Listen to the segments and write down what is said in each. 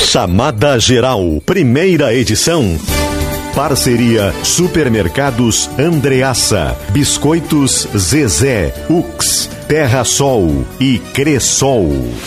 Chamada Geral, primeira edição. Parceria Supermercados Andreassa, Biscoitos Zezé, Ux, Terra Sol e Cressol.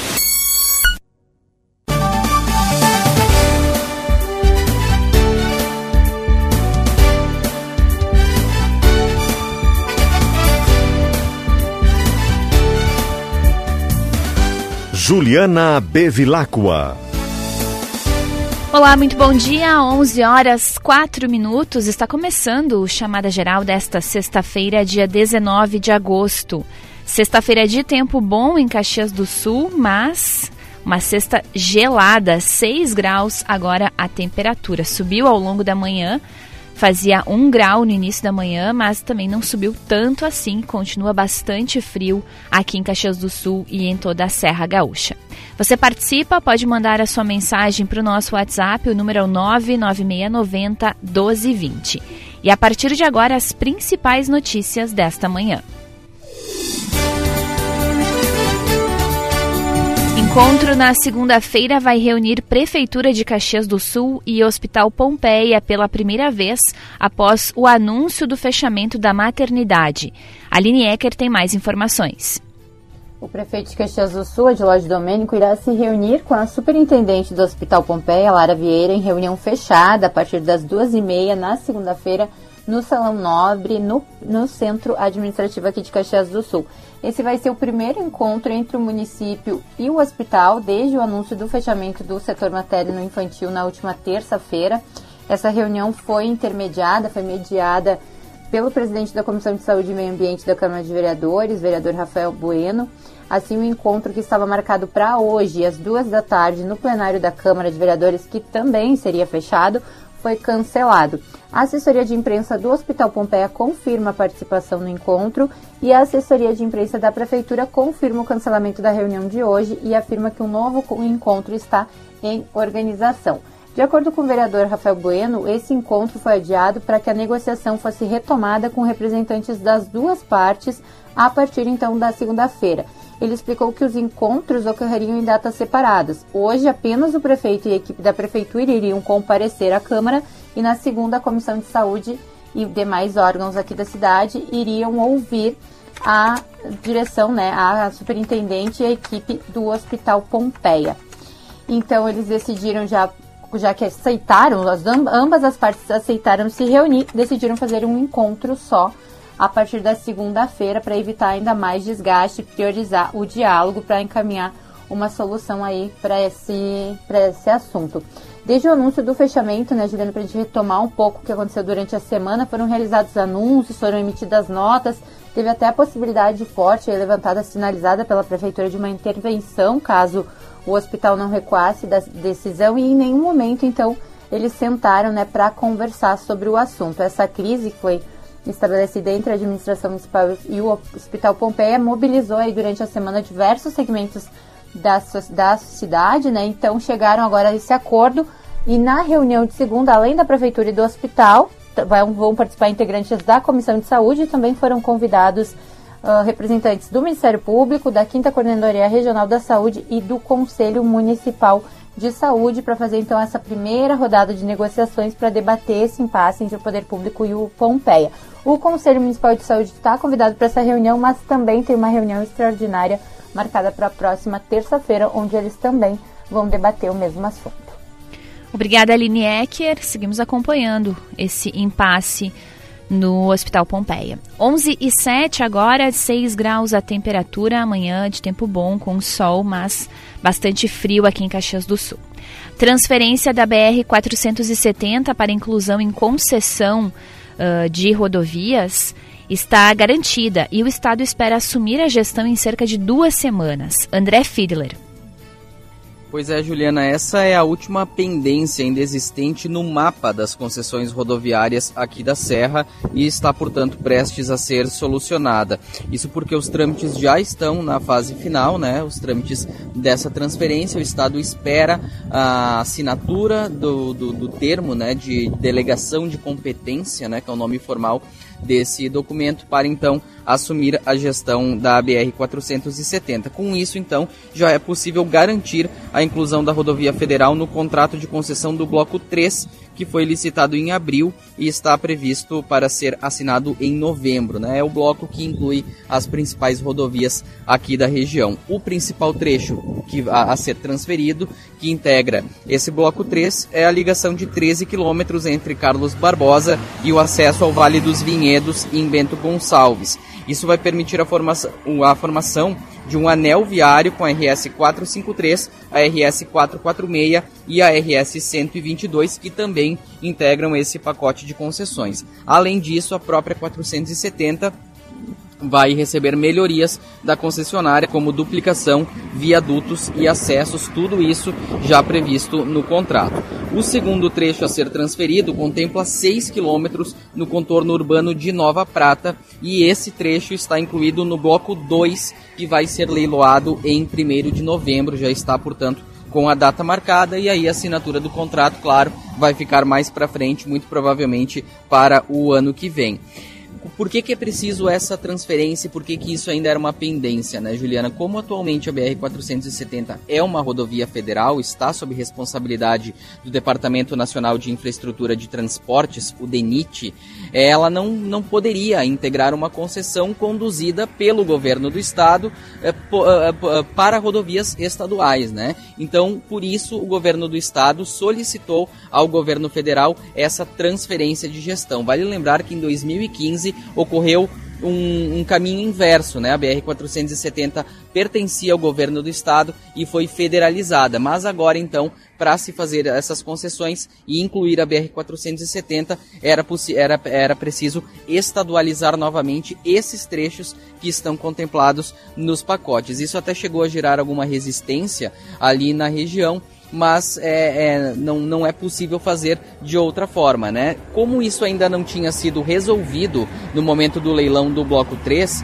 Juliana Bevilacqua. Olá, muito bom dia, 11h04, está começando o Chamada Geral desta sexta-feira, dia 19 de agosto. Sexta-feira de tempo bom em Caxias do Sul, mas uma sexta gelada, 6 graus agora a temperatura. Subiu ao longo da manhã, fazia 1 grau no início da manhã, mas também não subiu tanto assim, continua bastante frio aqui em Caxias do Sul e em toda a Serra Gaúcha. Você participa, pode mandar a sua mensagem para o nosso WhatsApp, o número é o 99690-1220. E a partir de agora, as principais notícias desta manhã. Encontro na segunda-feira vai reunir Prefeitura de Caxias do Sul e Hospital Pompeia pela primeira vez após o anúncio do fechamento da maternidade. Aline Ecker tem mais informações. O prefeito de Caxias do Sul, Adilógio Domênico, irá se reunir com a superintendente do Hospital Pompeia, Lara Vieira, em reunião fechada a partir das 2h30 na segunda-feira no Salão Nobre, no centro administrativo aqui de Caxias do Sul. Esse vai ser o primeiro encontro entre o município e o hospital desde o anúncio do fechamento do setor materno-infantil na última terça-feira. Essa reunião foi mediada pelo presidente da Comissão de Saúde e Meio Ambiente da Câmara de Vereadores, vereador Rafael Bueno. Assim, o encontro que estava marcado para hoje, às 14h, no plenário da Câmara de Vereadores, que também seria fechado, foi cancelado. A assessoria de imprensa do Hospital Pompeia confirma a participação no encontro e a assessoria de imprensa da Prefeitura confirma o cancelamento da reunião de hoje e afirma que um novo encontro está em organização. De acordo com o vereador Rafael Bueno, esse encontro foi adiado para que a negociação fosse retomada com representantes das duas partes a partir então da segunda-feira. Ele explicou que os encontros ocorreriam em datas separadas. Hoje, apenas o prefeito e a equipe da prefeitura iriam comparecer à Câmara e na segunda a Comissão de Saúde e demais órgãos aqui da cidade iriam ouvir a direção, a superintendente e a equipe do Hospital Pompeia. Então, eles decidiram já que aceitaram, ambas as partes aceitaram se reunir, decidiram fazer um encontro só a partir da segunda-feira para evitar ainda mais desgaste, priorizar o diálogo para encaminhar uma solução aí para esse assunto. Desde o anúncio do fechamento, Juliana, para a gente retomar um pouco o que aconteceu durante a semana, foram realizados anúncios, foram emitidas notas, teve até a possibilidade forte levantada, sinalizada pela Prefeitura de uma intervenção, caso o hospital não recuasse da decisão, e em nenhum momento, então, eles sentaram para conversar sobre o assunto. Essa crise que foi estabelecida entre a administração municipal e o Hospital Pompeia mobilizou aí durante a semana diversos segmentos da cidade, então chegaram agora a esse acordo e na reunião de segunda, além da Prefeitura e do hospital, vão participar integrantes da Comissão de Saúde e também foram convidados representantes do Ministério Público, da 5ª Coordenadoria Regional da Saúde e do Conselho Municipal de Saúde para fazer então essa primeira rodada de negociações para debater esse impasse entre o Poder Público e o Pompeia. O Conselho Municipal de Saúde está convidado para essa reunião, mas também tem uma reunião extraordinária marcada para a próxima terça-feira, onde eles também vão debater o mesmo assunto. Obrigada, Aline Ecker. Seguimos acompanhando esse impasse no Hospital Pompeia. 11h07 agora, 6 graus a temperatura, amanhã de tempo bom, com sol, mas bastante frio aqui em Caxias do Sul. Transferência da BR-470 para inclusão em concessão de rodovias está garantida e o Estado espera assumir a gestão em cerca de 2 semanas. André Fiedler. Pois é, Juliana, essa é a última pendência ainda existente no mapa das concessões rodoviárias aqui da Serra e está, portanto, prestes a ser solucionada. Isso porque os trâmites já estão na fase final, os trâmites dessa transferência. O Estado espera a assinatura do termo, de delegação de competência, que é o nome formal desse documento, para então assumir a gestão da BR-470. Com isso, então, já é possível garantir a inclusão da rodovia federal no contrato de concessão do bloco 3, que foi licitado em abril e está previsto para ser assinado em novembro, né? É o bloco que inclui as principais rodovias aqui da região. O principal trecho a ser transferido, que integra esse bloco 3, é a ligação de 13 quilômetros entre Carlos Barbosa e o acesso ao Vale dos Vinhedos em Bento Gonçalves. Isso vai permitir a formação de um anel viário com a RS 453, a RS 446 e a RS 122, que também integram esse pacote de concessões. Além disso, a própria 470 vai receber melhorias da concessionária, como duplicação, viadutos e acessos, tudo isso já previsto no contrato. O segundo trecho a ser transferido contempla 6 quilômetros no contorno urbano de Nova Prata, e esse trecho está incluído no bloco 2, que vai ser leiloado em 1º de novembro, já está, portanto, com a data marcada, e aí a assinatura do contrato, claro, vai ficar mais para frente, muito provavelmente para o ano que vem. Por que é preciso essa transferência e por que isso ainda era uma pendência, né, Juliana? Como atualmente a BR-470 é uma rodovia federal, está sob responsabilidade do Departamento Nacional de Infraestrutura de Transportes, o DENIT, ela não poderia integrar uma concessão conduzida pelo governo do estado para rodovias estaduais, né? Então, por isso, o governo do estado solicitou ao governo federal essa transferência de gestão. Vale lembrar que em 2015 ocorreu um caminho inverso, né? A BR-470 pertencia ao governo do estado e foi federalizada, mas agora então, para se fazer essas concessões e incluir a BR-470, era preciso estadualizar novamente esses trechos que estão contemplados nos pacotes. Isso até chegou a gerar alguma resistência ali na região, mas não é possível fazer de outra forma, né? Como isso ainda não tinha sido resolvido no momento do leilão do bloco 3,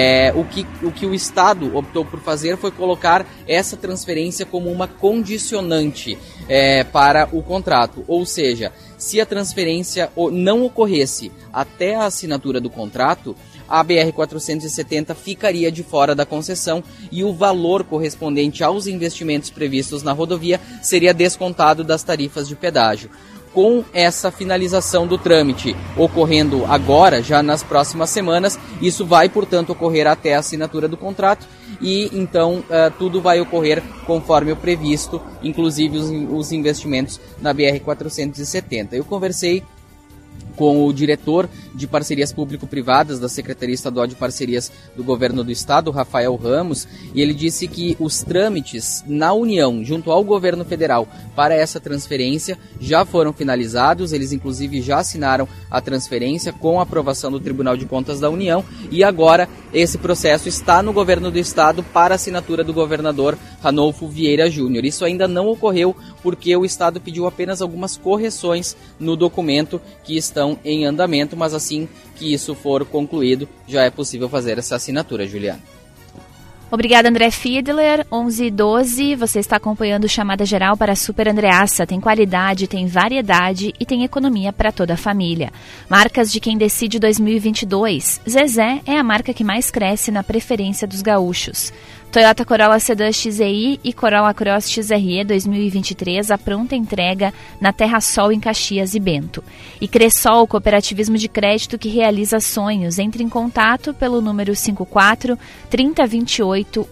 o que o Estado optou por fazer foi colocar essa transferência como uma condicionante para o contrato, ou seja, se a transferência não ocorresse até a assinatura do contrato, a BR-470 ficaria de fora da concessão e o valor correspondente aos investimentos previstos na rodovia seria descontado das tarifas de pedágio. Com essa finalização do trâmite ocorrendo agora, já nas próximas semanas, isso vai, portanto, ocorrer até a assinatura do contrato e, então, tudo vai ocorrer conforme o previsto, inclusive os investimentos na BR-470. Eu conversei com o diretor de parcerias público-privadas da Secretaria Estadual de Parcerias do Governo do Estado, Rafael Ramos, e ele disse que os trâmites na União, junto ao Governo Federal, para essa transferência já foram finalizados, eles inclusive já assinaram a transferência com a aprovação do Tribunal de Contas da União, e agora esse processo está no Governo do Estado para assinatura do governador Ranolfo Vieira Júnior. Isso ainda não ocorreu porque o Estado pediu apenas algumas correções no documento que estão em andamento, mas assim que isso for concluído, já é possível fazer essa assinatura, Juliana. Obrigada, André Fiedler. 11h12, você está acompanhando o Chamada Geral para a Super Andreassa. Tem qualidade, tem variedade e tem economia para toda a família. Marcas de quem decide 2022. Zezé é a marca que mais cresce na preferência dos gaúchos. Toyota Corolla Sedan XEI e Corolla Cross XRE 2023, a pronta entrega na Terra Sol em Caxias e Bento. E Cressol, cooperativismo de crédito que realiza sonhos. Entre em contato pelo número 54 3028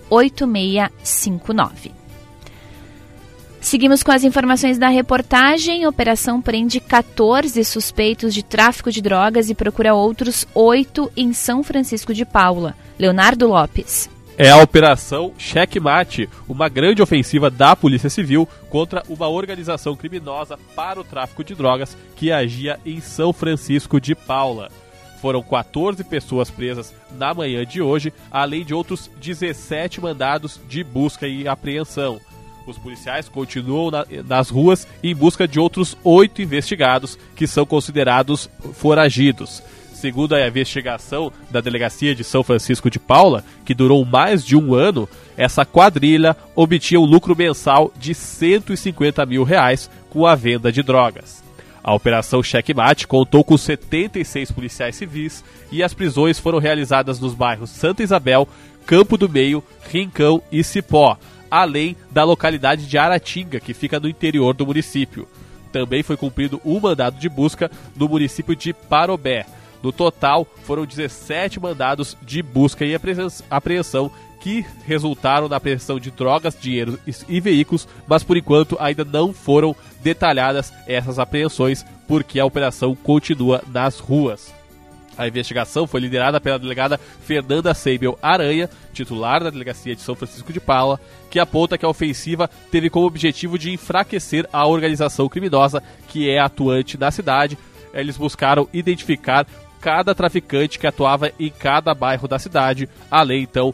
8659. Seguimos com as informações da reportagem. Operação prende 14 suspeitos de tráfico de drogas e procura outros 8 em São Francisco de Paula. Leonardo Lopes. É a Operação Checkmate, uma grande ofensiva da Polícia Civil contra uma organização criminosa para o tráfico de drogas que agia em São Francisco de Paula. Foram 14 pessoas presas na manhã de hoje, além de outros 17 mandados de busca e apreensão. Os policiais continuam nas ruas em busca de outros 8 investigados que são considerados foragidos. Segundo a investigação da Delegacia de São Francisco de Paula, que durou mais de um ano, essa quadrilha obtinha um lucro mensal de R$150 mil com a venda de drogas. A Operação Checkmate contou com 76 policiais civis e as prisões foram realizadas nos bairros Santa Isabel, Campo do Meio, Rincão e Cipó. além da localidade de Aratinga, que fica no interior do município. Também foi cumprido um mandado de busca no município de Parobé. No total, foram 17 mandados de busca e apreensão que resultaram na apreensão de drogas, dinheiro e veículos, mas por enquanto ainda não foram detalhadas essas apreensões, porque a operação continua nas ruas. A investigação foi liderada pela delegada Fernanda Seibel Aranha, titular da Delegacia de São Francisco de Paula, que aponta que a ofensiva teve como objetivo de enfraquecer a organização criminosa que é atuante na cidade. Eles buscaram identificar cada traficante que atuava em cada bairro da cidade, além então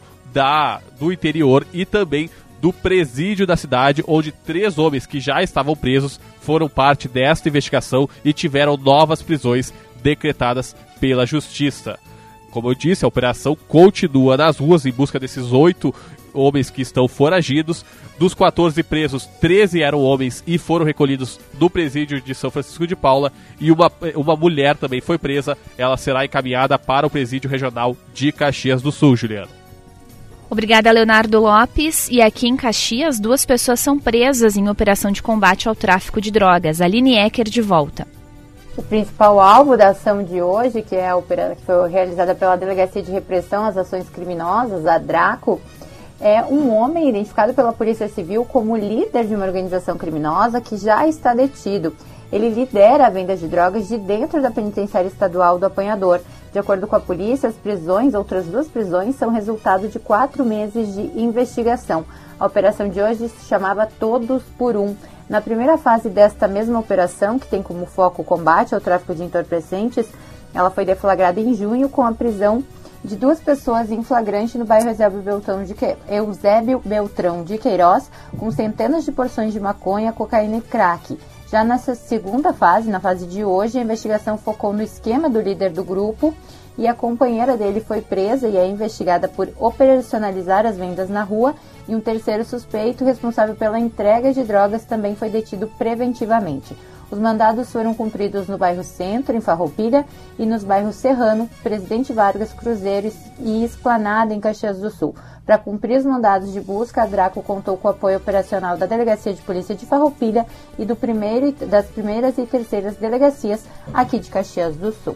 do interior e também do presídio da cidade, onde 3 homens que já estavam presos foram parte desta investigação e tiveram novas prisões decretadas pela Justiça. Como eu disse, a operação continua nas ruas em busca desses 8 homens que estão foragidos. Dos 14 presos, 13 eram homens e foram recolhidos no presídio de São Francisco de Paula, e uma mulher também foi presa. Ela será encaminhada para o presídio regional de Caxias do Sul, Juliana. Obrigada, Leonardo Lopes. E aqui em Caxias, 2 pessoas são presas em operação de combate ao tráfico de drogas. Aline Ecker de volta. O principal alvo da ação de hoje, que foi realizada pela Delegacia de Repressão às Ações Criminosas, a DRACO, é um homem identificado pela Polícia Civil como líder de uma organização criminosa que já está detido. Ele lidera a venda de drogas de dentro da penitenciária estadual do Apanhador. De acordo com a polícia, outras 2 prisões, são resultado de 4 meses de investigação. A operação de hoje se chamava Todos por Um. Na primeira fase desta mesma operação, que tem como foco o combate ao tráfico de entorpecentes, ela foi deflagrada em junho com a prisão de 2 pessoas em flagrante no bairro Eusébio Beltrão de Queiroz, com centenas de porções de maconha, cocaína e crack. Já nessa segunda fase, na fase de hoje, a investigação focou no esquema do líder do grupo, e a companheira dele foi presa e é investigada por operacionalizar as vendas na rua, e um terceiro suspeito responsável pela entrega de drogas também foi detido preventivamente. Os mandados foram cumpridos no bairro Centro, em Farroupilha, e nos bairros Serrano, Presidente Vargas, Cruzeiro e Esplanada, em Caxias do Sul. Para cumprir os mandados de busca, a DRACO contou com o apoio operacional da Delegacia de Polícia de Farroupilha e das primeiras e terceiras delegacias aqui de Caxias do Sul.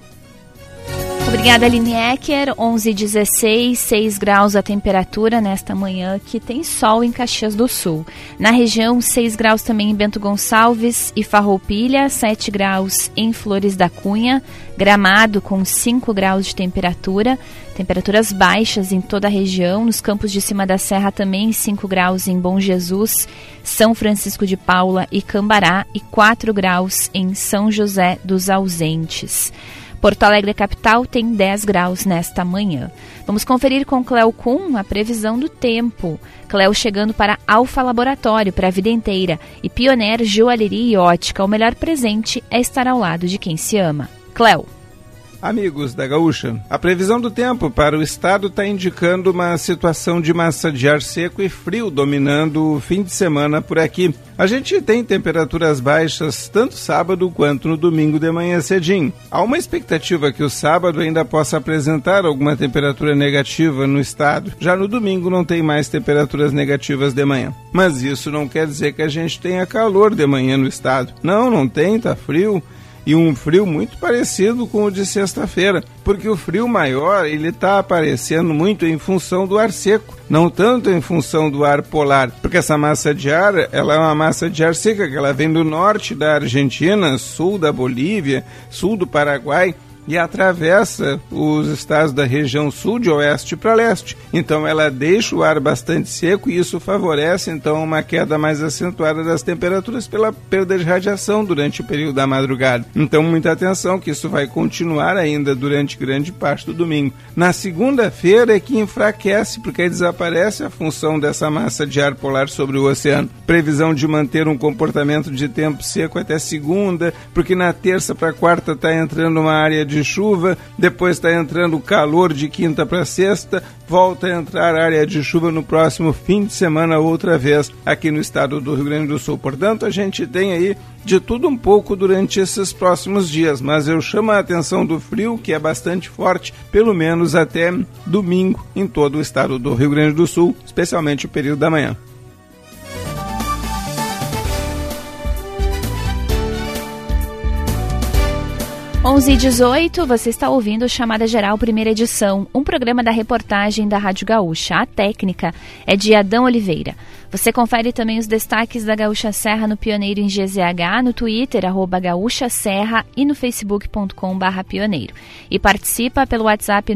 Obrigada, Aline Ecker. 11h16, 6 graus a temperatura nesta manhã, que tem sol em Caxias do Sul. Na região, 6 graus também em Bento Gonçalves e Farroupilha, 7 graus em Flores da Cunha, Gramado com 5 graus de temperatura, temperaturas baixas em toda a região. Nos campos de cima da serra também 5 graus em Bom Jesus, São Francisco de Paula e Cambará, e 4 graus em São José dos Ausentes. Porto Alegre capital tem 10 graus nesta manhã. Vamos conferir com Cleo Kuhn a previsão do tempo. Cleo chegando para Alfa Laboratório, para a vida inteira, e Pioneer Joalheria e Ótica. O melhor presente é estar ao lado de quem se ama. Cleo. Amigos da Gaúcha, a previsão do tempo para o estado está indicando uma situação de massa de ar seco e frio dominando o fim de semana por aqui. A gente tem temperaturas baixas tanto sábado quanto no domingo de manhã cedinho. Há uma expectativa que o sábado ainda possa apresentar alguma temperatura negativa no estado. Já no domingo não tem mais temperaturas negativas de manhã. Mas isso não quer dizer que a gente tenha calor de manhã no estado. Não tem, tá frio. E um frio muito parecido com o de sexta-feira, porque o frio maior ele está aparecendo muito em função do ar seco, não tanto em função do ar polar, porque essa massa de ar, ela é uma massa de ar seca, que ela vem do norte da Argentina, sul da Bolívia, sul do Paraguai, e atravessa os estados da região sul de oeste para leste. Então ela deixa o ar bastante seco e isso favorece então uma queda mais acentuada das temperaturas pela perda de radiação durante o período da madrugada. Então muita atenção que isso vai continuar ainda durante grande parte do domingo. Na segunda-feira é que enfraquece, porque aí desaparece a função dessa massa de ar polar sobre o oceano. Previsão de manter um comportamento de tempo seco até segunda, porque na terça para quarta está entrando uma área de chuva, depois está entrando calor de quinta para sexta, volta a entrar área de chuva no próximo fim de semana outra vez aqui no estado do Rio Grande do Sul. Portanto, a gente tem aí de tudo um pouco durante esses próximos dias, mas eu chamo a atenção do frio, que é bastante forte, pelo menos até domingo em todo o estado do Rio Grande do Sul, especialmente o período da manhã. 11h18, você está ouvindo o Chamada Geral, primeira edição, um programa da reportagem da Rádio Gaúcha. A técnica é de Adão Oliveira. Você confere também os destaques da Gaúcha Serra no Pioneiro em GZH, no Twitter, @Gaúcha Serra e no facebook.com/pioneiro. E participa pelo WhatsApp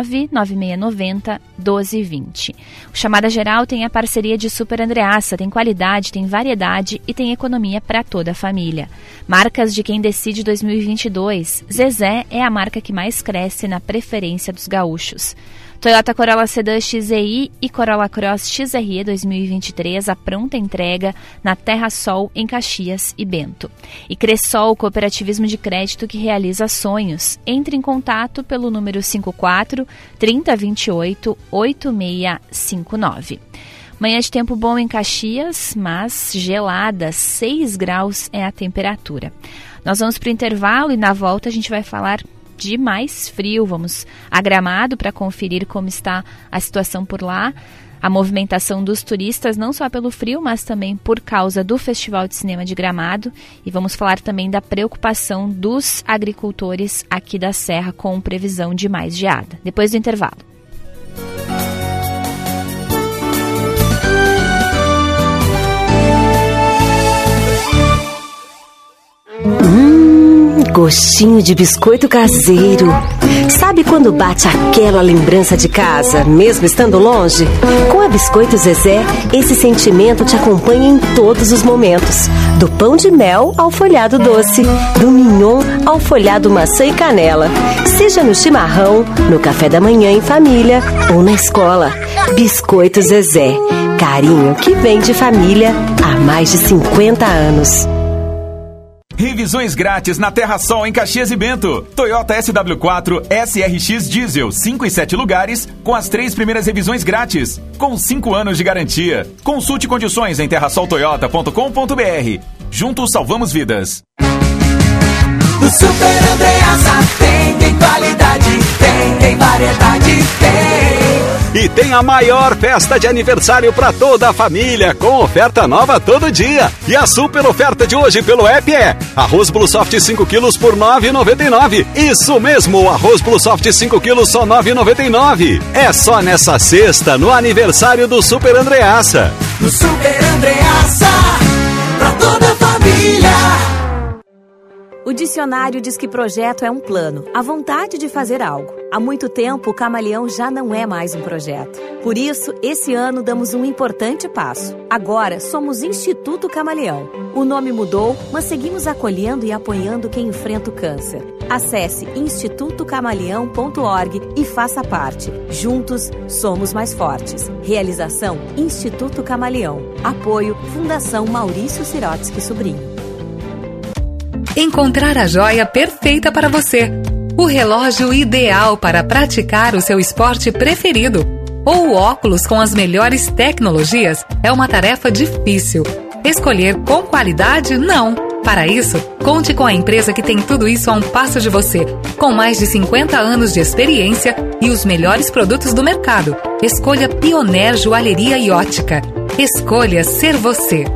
99690-1220. O Chamada Geral tem a parceria de Super Andreassa, tem qualidade, tem variedade e tem economia para toda a família. Marcas de quem decide 2022. Zezé é a marca que mais cresce na preferência dos gaúchos. Toyota Corolla Sedan XEI e Corolla Cross XRE 2023, a pronta entrega na Terra Sol, em Caxias e Bento. E Cressol, cooperativismo de crédito que realiza sonhos. Entre em contato pelo número 54 3028 8659. Manhã de tempo bom em Caxias, mas gelada, 6 graus é a temperatura. Nós vamos para o intervalo e na volta a gente vai falar de mais frio. Vamos a Gramado para conferir como está a situação por lá, a movimentação dos turistas, não só pelo frio, mas também por causa do Festival de Cinema de Gramado. E vamos falar também da preocupação dos agricultores aqui da Serra com previsão de mais geada. Depois do intervalo. Gostinho de biscoito caseiro. Sabe quando bate aquela lembrança de casa, mesmo estando longe? Com a Biscoito Zezé, esse sentimento te acompanha em todos os momentos. Do pão de mel ao folhado doce, do mignon ao folhado maçã e canela. Seja no chimarrão, no café da manhã em família ou na escola. Biscoito Zezé. Carinho que vem de família há mais de 50 anos. Revisões grátis na Terra Sol, em Caxias e Bento. Toyota SW4 SRX Diesel, 5 e 7 lugares, com as 3 primeiras revisões grátis, com 5 anos de garantia. Consulte condições em terrasoltoyota.com.br. Juntos salvamos vidas. O Super Andreassa tem qualidade, tem variedade, tem. E tem a maior festa de aniversário para toda a família, com oferta nova todo dia. E a super oferta de hoje pelo app é arroz Blue Soft 5 quilos por R$ 9,99. Isso mesmo, o arroz Blue Soft 5 quilos só R$ 9,99. É só nessa sexta, no aniversário do Super Andreassa. No Super Andreassa, pra toda a família. O dicionário diz que projeto é um plano, a vontade de fazer algo. Há muito tempo, o Camaleão já não é mais um projeto. Por isso, esse ano damos um importante passo. Agora, somos Instituto Camaleão. O nome mudou, mas seguimos acolhendo e apoiando quem enfrenta o câncer. Acesse institutocamaleão.org e faça parte. Juntos, somos mais fortes. Realização Instituto Camaleão. Apoio Fundação Maurício Sirotsky Sobrinho. Encontrar a joia perfeita para você. O relógio ideal para praticar o seu esporte preferido. Ou o óculos com as melhores tecnologias é uma tarefa difícil. Escolher com qualidade, não. Para isso, conte com a empresa que tem tudo isso a um passo de você. Com mais de 50 anos de experiência e os melhores produtos do mercado. Escolha Pioneer Joalheria e Ótica. Escolha ser você.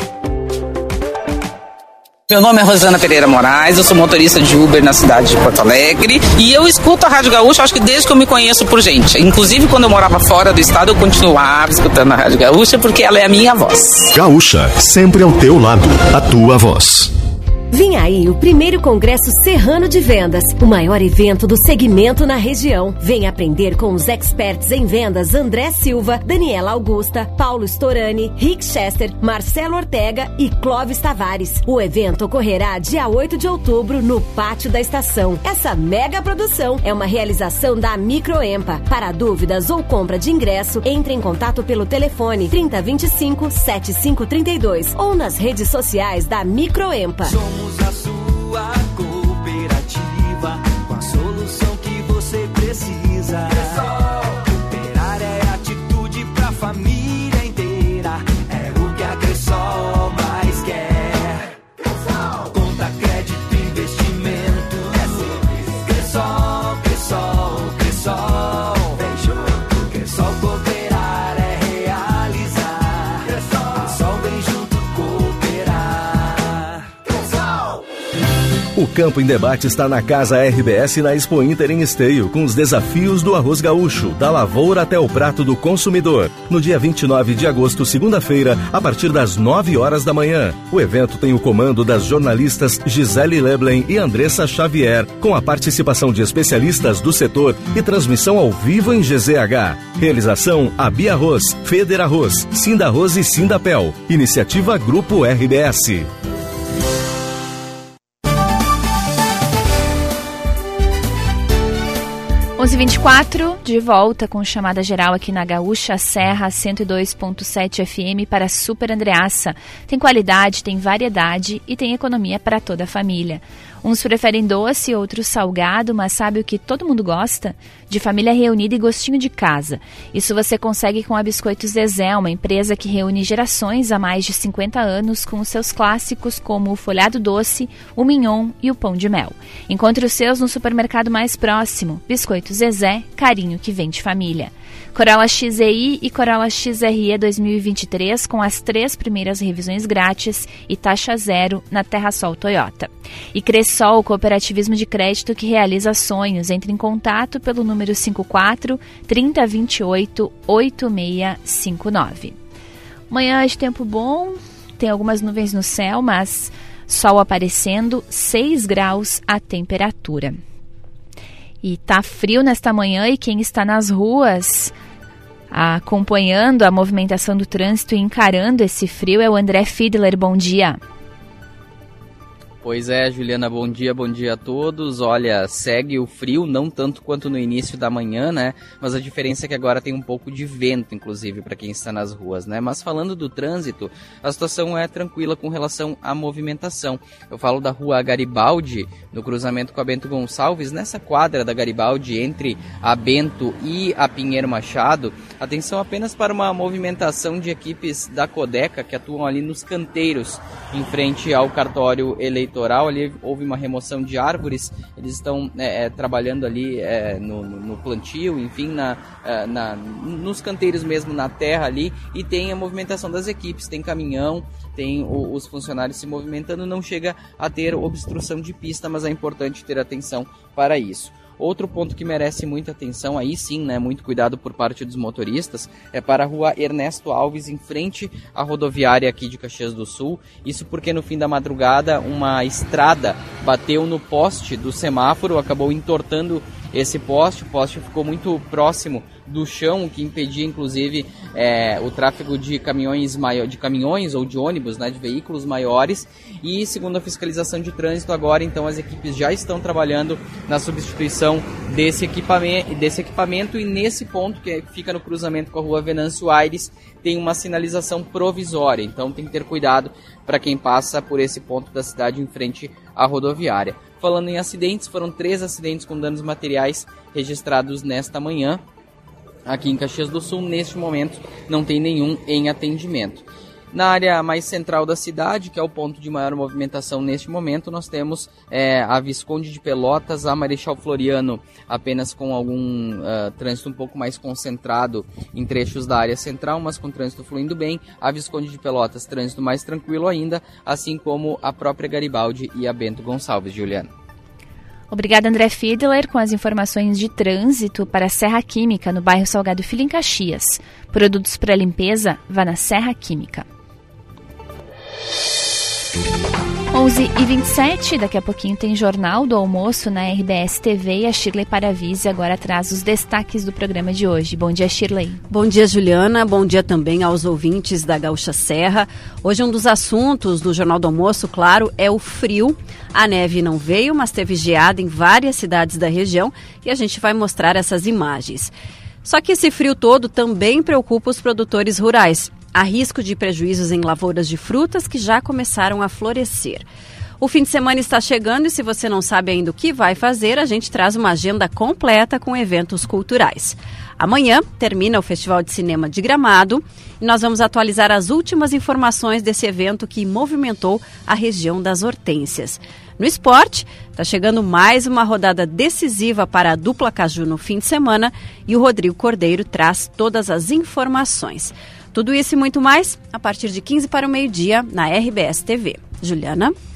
Meu nome é Rosana Pereira Moraes, eu sou motorista de Uber na cidade de Porto Alegre e eu escuto a Rádio Gaúcha, acho que desde que eu me conheço por gente. Inclusive, quando eu morava fora do estado, eu continuava escutando a Rádio Gaúcha porque ela é a minha voz. Gaúcha, sempre ao teu lado, a tua voz. Vem aí o primeiro Congresso Serrano de Vendas, o maior evento do segmento na região. Vem aprender com os experts em vendas André Silva, Daniela Augusta, Paulo Storani, Rick Chester, Marcelo Ortega e Clóvis Tavares. O evento ocorrerá dia 8 de outubro no Pátio da Estação. Essa mega produção é uma realização da Microempa. Para dúvidas ou compra de ingresso, entre em contato pelo telefone 3025-7532 ou nas redes sociais da Microempa. Somos a sua cooperativa, com a solução que você precisa. Cooperar é atitude pra família inteira, é o que a Cressol mais quer. Conta, crédito, investimento, é simples. Cressol, Cressol, Cressol. Vem junto, Cressol cooperar é realizar. Cressol vem junto cooperar. O Campo em Debate está na Casa RBS na Expo Inter em Esteio, com os desafios do arroz gaúcho, da lavoura até o prato do consumidor. No dia 29 de agosto, segunda-feira, a partir das 9 horas da manhã. O evento tem o comando das jornalistas Gisele Leblen e Andressa Xavier, com a participação de especialistas do setor e transmissão ao vivo em GZH. Realização Abi Arroz, Feder Arroz, Sinda Arroz e Sindapel. Iniciativa Grupo RBS. 11h24, de volta com chamada geral aqui na Gaúcha Serra 102.7 FM para Super Andreassa. Tem qualidade, tem variedade e tem economia para toda a família. Uns preferem doce, outros salgado, mas sabe o que todo mundo gosta? De família reunida e gostinho de casa. Isso você consegue com a Biscoitos Zezé, uma empresa que reúne gerações há mais de 50 anos com os seus clássicos como o folhado doce, o mignon e o pão de mel. Encontre os seus no supermercado mais próximo. Biscoitos Zezé, carinho que vem de família. Corolla XEI e Corolla XRE 2023 com as 3 primeiras revisões grátis e taxa zero na TerraSol Toyota. E Cressol, cooperativismo de crédito que realiza sonhos. Entre em contato pelo número 54 3028 8659. Manhã de tempo bom, tem algumas nuvens no céu, mas sol aparecendo, 6 graus a temperatura. E tá frio nesta manhã e quem está nas ruas acompanhando a movimentação do trânsito e encarando esse frio é o André Fiedler. Bom dia. Pois é, Juliana, bom dia a todos. Olha, segue o frio, não tanto quanto no início da manhã, né? Mas a diferença é que agora tem um pouco de vento, inclusive, para quem está nas ruas, né? Mas falando do trânsito, a situação é tranquila com relação à movimentação. Eu falo da rua Garibaldi, no cruzamento com a Bento Gonçalves, nessa quadra da Garibaldi, entre a Bento e a Pinheiro Machado. Atenção apenas para uma movimentação de equipes da Codeca que atuam ali nos canteiros, em frente ao cartório eleitoral. Ali houve uma remoção de árvores, eles estão trabalhando ali no plantio, enfim, nos canteiros mesmo, na terra ali, e tem a movimentação das equipes, tem caminhão, tem os funcionários se movimentando, não chega a ter obstrução de pista, mas é importante ter atenção para isso. Outro ponto que merece muita atenção, aí sim, né, muito cuidado por parte dos motoristas, é para a rua Ernesto Alves, em frente à rodoviária aqui de Caxias do Sul. Isso porque no fim da madrugada uma estrada bateu no poste do semáforo, acabou entortando esse poste. O poste ficou muito próximo do chão, o que impedia inclusive o tráfego de caminhões ou de ônibus, né, de veículos maiores. E segundo a fiscalização de trânsito, agora então as equipes já estão trabalhando na substituição desse equipamento, e nesse ponto que fica no cruzamento com a rua Venâncio Aires tem uma sinalização provisória, então tem que ter cuidado para quem passa por esse ponto da cidade em frente à rodoviária. Falando em acidentes, foram 3 acidentes com danos materiais registrados nesta manhã aqui em Caxias do Sul. Neste momento não tem nenhum em atendimento. Na área mais central da cidade, que é o ponto de maior movimentação neste momento, nós temos a Visconde de Pelotas, a Marechal Floriano, apenas com algum trânsito um pouco mais concentrado em trechos da área central, mas com trânsito fluindo bem. A Visconde de Pelotas, trânsito mais tranquilo ainda, assim como a própria Garibaldi e a Bento Gonçalves. Juliana. Obrigada, André Fiedler, com as informações de trânsito para a Serra Química, no bairro Salgado Filho, em Caxias. Produtos para limpeza, vá na Serra Química. 11h27, daqui a pouquinho tem Jornal do Almoço na RBS TV e a Shirley Paravise agora traz os destaques do programa de hoje. Bom dia, Shirley. Bom dia, Juliana. Bom dia também aos ouvintes da Gaúcha Serra. Hoje um dos assuntos do Jornal do Almoço, claro, é o frio. A neve não veio, mas teve geada em várias cidades da região e a gente vai mostrar essas imagens. Só que esse frio todo também preocupa os produtores rurais. Há risco de prejuízos em lavouras de frutas que já começaram a florescer. O fim de semana está chegando e se você não sabe ainda o que vai fazer, a gente traz uma agenda completa com eventos culturais. Amanhã termina o Festival de Cinema de Gramado e nós vamos atualizar as últimas informações desse evento que movimentou a região das Hortênsias. No esporte, está chegando mais uma rodada decisiva para a dupla Caju no fim de semana e o Rodrigo Cordeiro traz todas as informações. Tudo isso e muito mais a partir de 15 para o meio-dia na RBS TV. Juliana?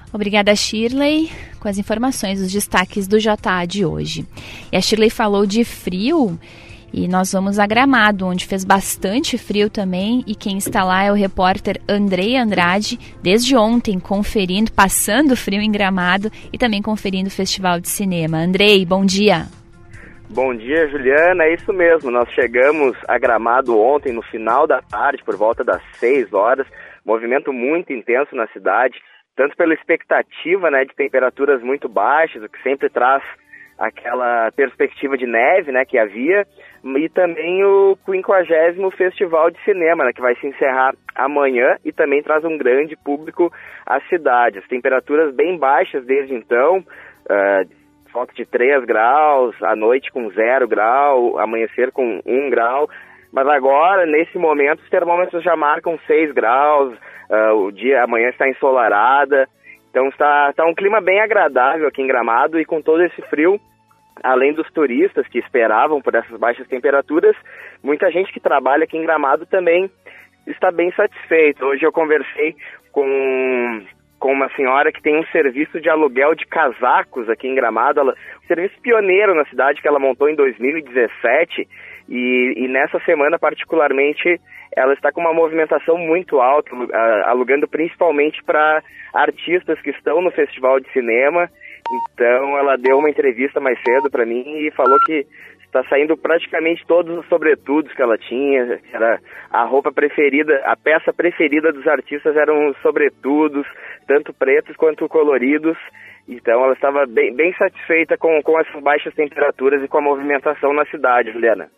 Obrigada, Shirley, com as informações, os destaques do JA de hoje. E a Shirley falou de frio e nós vamos a Gramado, onde fez bastante frio também, e quem está lá é o repórter Andrei Andrade, desde ontem conferindo, passando frio em Gramado e também conferindo o Festival de Cinema. Andrei, bom dia. Bom dia, Juliana, é isso mesmo, nós chegamos a Gramado ontem no final da tarde, por volta das 6 horas, movimento muito intenso na cidade, tanto pela expectativa, né, de temperaturas muito baixas, o que sempre traz aquela perspectiva de neve, né, que havia, e também o 50º Festival de Cinema, né, que vai se encerrar amanhã e também traz um grande público à cidade. As temperaturas bem baixas desde então, falta de 3 graus, à noite com 0 grau, amanhecer com 1 grau, mas agora, nesse momento, os termômetros já marcam 6 graus, amanhã está ensolarada, então está um clima bem agradável aqui em Gramado, e com todo esse frio, além dos turistas que esperavam por essas baixas temperaturas, muita gente que trabalha aqui em Gramado também está bem satisfeita. Hoje eu conversei com uma senhora que tem um serviço de aluguel de casacos aqui em Gramado, um serviço pioneiro na cidade que ela montou em 2017, e nessa semana particularmente ela está com uma movimentação muito alta, alugando principalmente para artistas que estão no Festival de Cinema. Então ela deu uma entrevista mais cedo para mim e falou que está saindo praticamente todos os sobretudos que ela tinha. Era a roupa preferida, a peça preferida dos artistas eram os sobretudos, tanto pretos quanto coloridos. Então ela estava bem satisfeita com essas baixas temperaturas e com a movimentação na cidade, Juliana.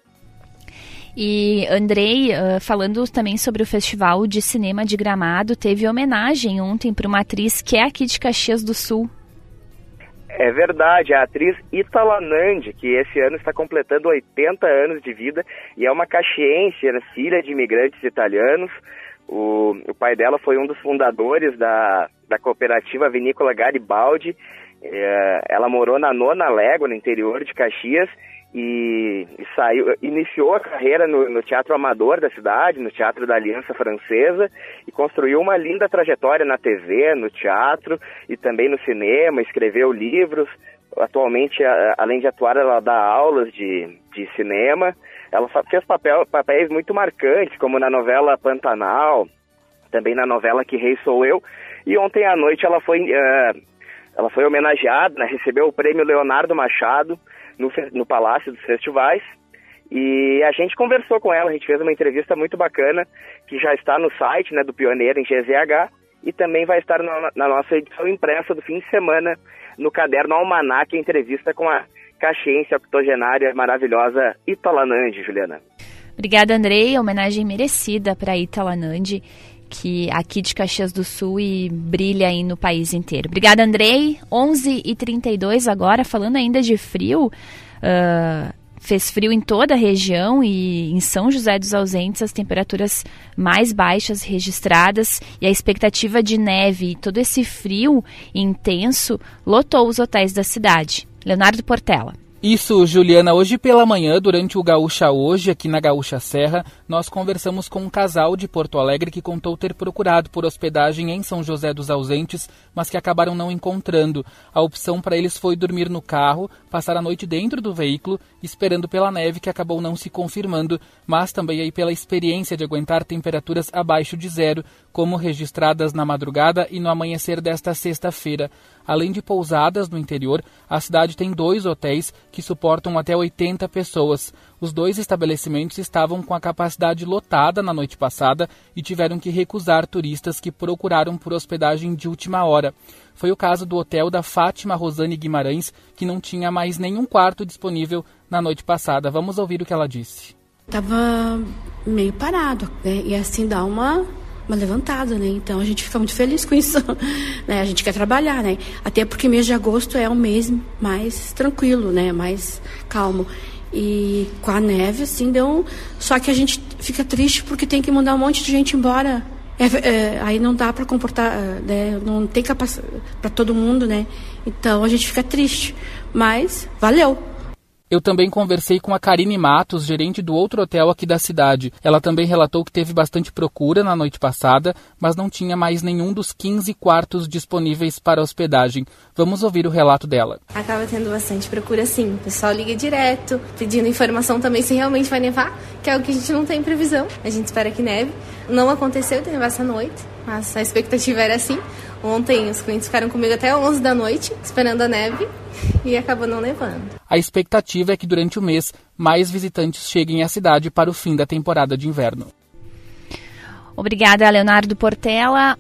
E, Andrei, falando também sobre o Festival de Cinema de Gramado, teve homenagem ontem para uma atriz que é aqui de Caxias do Sul. É verdade, a atriz Itala Nandi, que esse ano está completando 80 anos de vida e é uma caxiense, filha de imigrantes italianos. O pai dela foi um dos fundadores da cooperativa vinícola Garibaldi. Ela morou na Nona Légua, no interior de Caxias, e iniciou a carreira no teatro amador da cidade, no Teatro da Aliança Francesa, e construiu uma linda trajetória na TV, no teatro e também no cinema, escreveu livros. Atualmente, além de atuar, ela dá aulas de cinema. Ela fez papéis muito marcantes, como na novela Pantanal, também na novela Que Rei Sou Eu, e ontem à noite ela foi homenageada, né, recebeu o prêmio Leonardo Machado no Palácio dos Festivais, e a gente conversou com ela, a gente fez uma entrevista muito bacana, que já está no site, né, do Pioneiro em GZH, e também vai estar na nossa edição impressa do fim de semana, no caderno Almanac, a entrevista com a caxiense octogenária maravilhosa Itala Nandi, Juliana. Obrigada, Andrei, homenagem merecida para Itala Nandi, que aqui de Caxias do Sul e brilha aí no país inteiro. Obrigada, Andrei. 11h32 agora, falando ainda de frio. Fez frio em toda a região e em São José dos Ausentes as temperaturas mais baixas registradas e a expectativa de neve e todo esse frio intenso lotou os hotéis da cidade. Leonardo Portela. Isso, Juliana. Hoje pela manhã, durante o Gaúcha Hoje, aqui na Gaúcha Serra, nós conversamos com um casal de Porto Alegre que contou ter procurado por hospedagem em São José dos Ausentes, mas que acabaram não encontrando. A opção para eles foi dormir no carro, passar a noite dentro do veículo, esperando pela neve que acabou não se confirmando, mas também aí pela experiência de aguentar temperaturas abaixo de 0, como registradas na madrugada e no amanhecer desta sexta-feira. Além de pousadas no interior, a cidade tem 2 hotéis que suportam até 80 pessoas. Os 2 estabelecimentos estavam com a capacidade lotada na noite passada e tiveram que recusar turistas que procuraram por hospedagem de última hora. Foi o caso do hotel da Fátima Rosane Guimarães, que não tinha mais nenhum quarto disponível na noite passada. Vamos ouvir o que ela disse. Estava meio parado, né? E assim dá uma levantada, né? Então a gente fica muito feliz com isso, né? A gente quer trabalhar, né? Até porque mês de agosto é um mês mais tranquilo, né? Mais calmo. E com a neve, assim, deu... Só que a gente fica triste porque tem que mandar um monte de gente embora. Aí não dá para comportar, né? Não tem capacidade para todo mundo, né? Então a gente fica triste. Mas valeu. Eu também conversei com a Karine Matos, gerente do outro hotel aqui da cidade. Ela também relatou que teve bastante procura na noite passada, mas não tinha mais nenhum dos 15 quartos disponíveis para hospedagem. Vamos ouvir o relato dela. Acaba tendo bastante procura, sim. O pessoal liga direto, pedindo informação também se realmente vai nevar, que é algo que a gente não tem previsão. A gente espera que neve. Não aconteceu de nevar essa noite, mas a expectativa era assim. Ontem os clientes ficaram comigo até 11 da noite, esperando a neve, e acabou não nevando. A expectativa é que durante o mês, mais visitantes cheguem à cidade para o fim da temporada de inverno. Obrigada, Leonardo Portela.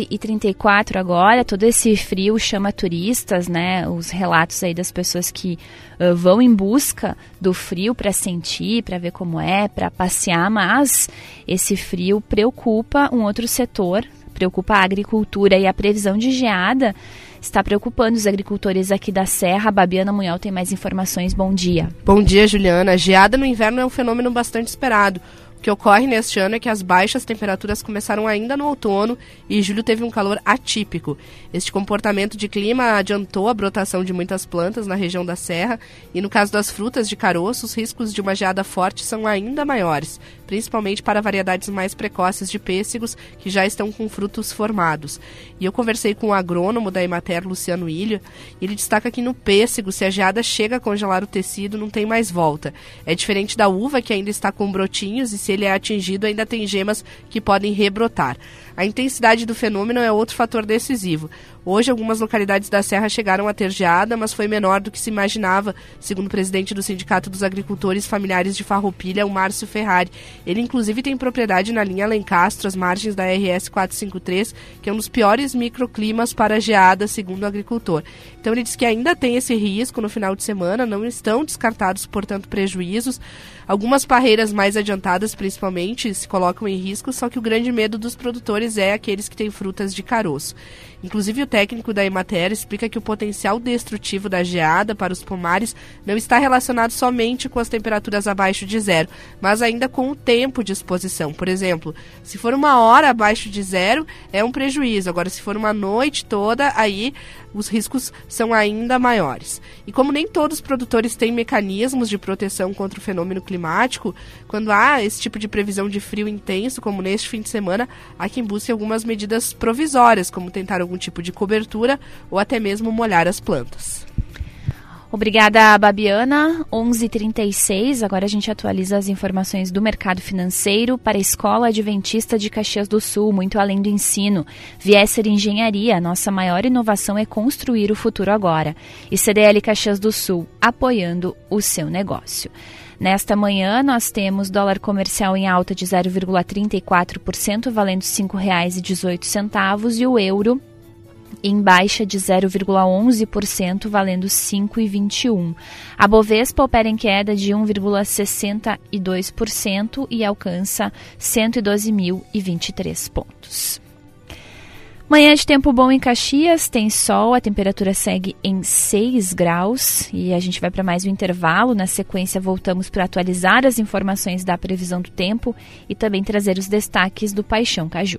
11h34 agora. Todo esse frio chama turistas, né? Os relatos aí das pessoas que vão em busca do frio para sentir, para ver como é, para passear, mas esse frio preocupa um outro setor, preocupa a agricultura, e a previsão de geada está preocupando os agricultores aqui da Serra. A Babiana Munhol tem mais informações. Bom dia. Bom dia, Juliana. A geada no inverno é um fenômeno bastante esperado. O que ocorre neste ano é que as baixas temperaturas começaram ainda no outono e julho teve um calor atípico. Este comportamento de clima adiantou a brotação de muitas plantas na região da Serra e no caso das frutas de caroço, os riscos de uma geada forte são ainda maiores, principalmente para variedades mais precoces de pêssegos que já estão com frutos formados. E eu conversei com o agrônomo da Emater, Luciano Ilha, e ele destaca que no pêssego, se a geada chega a congelar o tecido, não tem mais volta. É diferente da uva, que ainda está com brotinhos, e se ele é atingido, ainda tem gemas que podem rebrotar. A intensidade do fenômeno é outro fator decisivo. Hoje, algumas localidades da Serra chegaram a ter geada, mas foi menor do que se imaginava, segundo o presidente do Sindicato dos Agricultores Familiares de Farroupilha, o Márcio Ferrari. Ele, inclusive, tem propriedade na linha Alencastro, às margens da RS 453, que é um dos piores microclimas para geada, segundo o agricultor. Então, ele diz que ainda tem esse risco no final de semana, não estão descartados, portanto, prejuízos. Algumas parreiras mais adiantadas, principalmente, se colocam em risco, só que o grande medo dos produtores é aqueles que têm frutas de caroço. Inclusive, o técnico da Emater explica que o potencial destrutivo da geada para os pomares não está relacionado somente com as temperaturas abaixo de zero, mas ainda com o tempo de exposição. Por exemplo, se for 1 hora abaixo de zero, é um prejuízo. Agora, se for uma noite toda, aí os riscos são ainda maiores. E como nem todos os produtores têm mecanismos de proteção contra o fenômeno climático, quando há esse tipo de previsão de frio intenso, como neste fim de semana, há quem busque algumas medidas provisórias, como tentar algum tipo de cobertura ou até mesmo molhar as plantas. Obrigada, Babiana. 11h36, agora a gente atualiza as informações do mercado financeiro para a Escola Adventista de Caxias do Sul, muito além do ensino. Viesser Engenharia, nossa maior inovação é construir o futuro agora. E CDL Caxias do Sul, apoiando o seu negócio. Nesta manhã, nós temos dólar comercial em alta de 0,34%, valendo R$ 5,18, e o euro em baixa de 0,11%, valendo R$ 5,21. A Bovespa opera em queda de 1,62% e alcança 112.023 pontos. Manhã de tempo bom em Caxias, tem sol, a temperatura segue em 6 graus e a gente vai para mais um intervalo. Na sequência, voltamos para atualizar as informações da previsão do tempo e também trazer os destaques do Paixão Caju.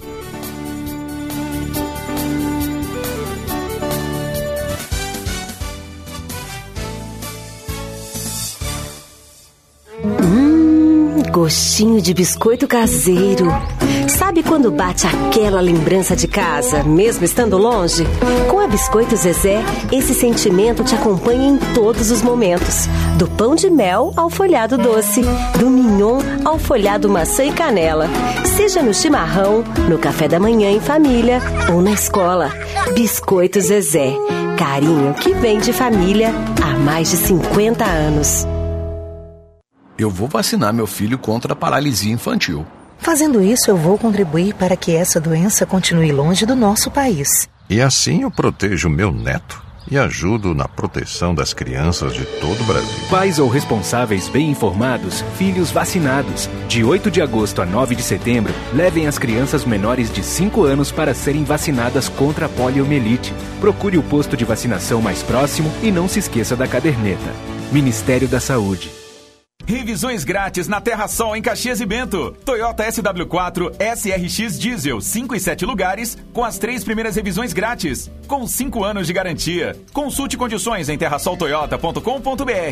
Gostinho de biscoito caseiro. Sabe quando bate aquela lembrança de casa, mesmo estando longe? Com a Biscoito Zezé, esse sentimento te acompanha em todos os momentos. Do pão de mel ao folhado doce, do mignon ao folhado maçã e canela. Seja no chimarrão, no café da manhã em família ou na escola. Biscoito Zezé. Carinho que vem de família há mais de 50 anos. Eu vou vacinar meu filho contra a paralisia infantil. Fazendo isso, eu vou contribuir para que essa doença continue longe do nosso país. E assim eu protejo meu neto e ajudo na proteção das crianças de todo o Brasil. Pais ou responsáveis bem informados, filhos vacinados. De 8 de agosto a 9 de setembro, levem as crianças menores de 5 anos para serem vacinadas contra a poliomielite. Procure o posto de vacinação mais próximo e não se esqueça da caderneta. Ministério da Saúde. Revisões grátis na Terra Sol em Caxias e Bento. Toyota SW4 SRX Diesel 5 e 7 lugares com as 3 primeiras revisões grátis, com 5 anos de garantia. Consulte condições em terrasoltoyota.com.br.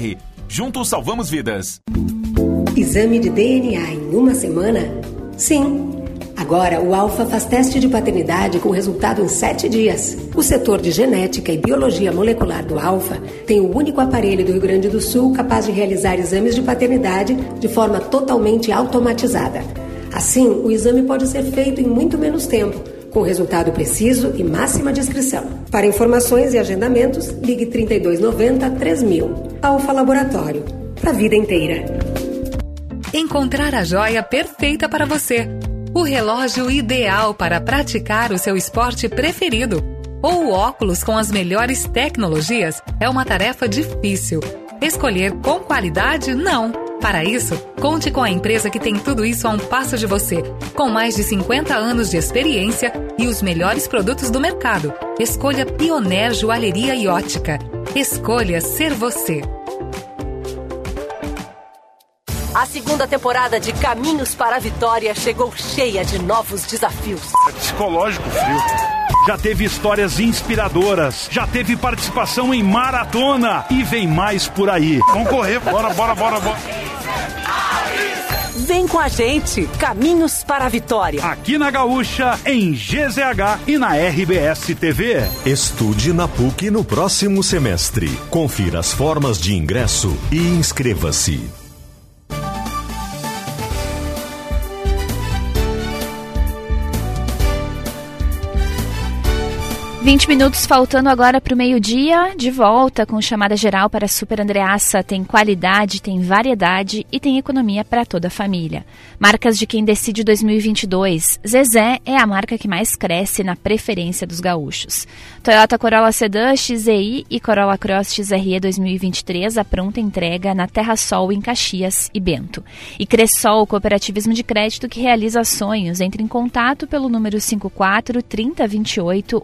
Juntos salvamos vidas. Exame de DNA em uma semana? Sim. Agora, o Alfa faz teste de paternidade com resultado em 7 dias. O setor de genética e biologia molecular do Alfa tem o único aparelho do Rio Grande do Sul capaz de realizar exames de paternidade de forma totalmente automatizada. Assim, o exame pode ser feito em muito menos tempo, com resultado preciso e máxima discrição. Para informações e agendamentos, ligue 3290 3000. Alfa Laboratório. Para a vida inteira. Encontrar a joia perfeita para você. O relógio ideal para praticar o seu esporte preferido. Ou o óculos com as melhores tecnologias é uma tarefa difícil. Escolher com qualidade, não. Para isso, conte com a empresa que tem tudo isso a um passo de você. Com mais de 50 anos de experiência e os melhores produtos do mercado. Escolha Pioneer Joalheria e Ótica. Escolha ser você. A segunda temporada de Caminhos para a Vitória chegou cheia de novos desafios. Psicológico frio. Já teve histórias inspiradoras, já teve participação em maratona e vem mais por aí. Vamos correr, bora. Vem com a gente, Caminhos para a Vitória. Aqui na Gaúcha, em GZH e na RBS TV. Estude na PUC no próximo semestre. Confira as formas de ingresso e inscreva-se. 20 minutos faltando agora para o meio-dia, de volta com chamada geral para Super Andreassa. Tem qualidade, tem variedade e tem economia para toda a família. Marcas de quem decide 2022. Zezé é a marca que mais cresce na preferência dos gaúchos. Toyota Corolla Sedan XEI e Corolla Cross XRE 2023 a pronta entrega na Terra Sol em Caxias e Bento. E Cressol, cooperativismo de crédito que realiza sonhos. Entre em contato pelo número 54 3028